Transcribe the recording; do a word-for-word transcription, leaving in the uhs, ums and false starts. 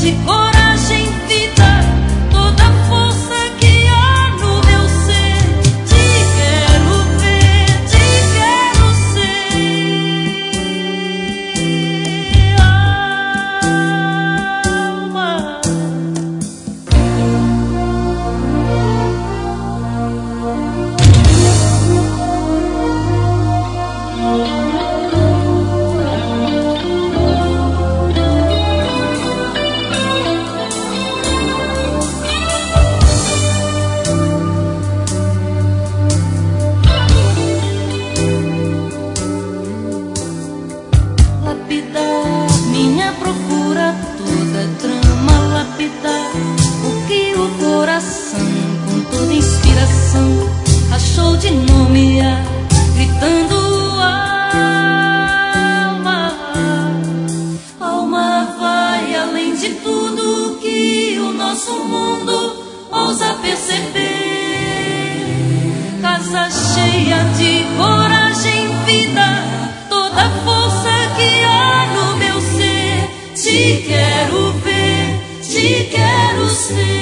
de coragem, vida, toda a força que há no meu ser. Te quero ver, te quero ser, alma. Lapidar minha procura, toda trama lapidar o que o coração, com toda inspiração, achou de nomear, gritando alma. Alma vai além de tudo que o nosso mundo ousa perceber. Casa cheia de coragem, vida, toda a força que há no meu ser. Te quero ver, te quero ser.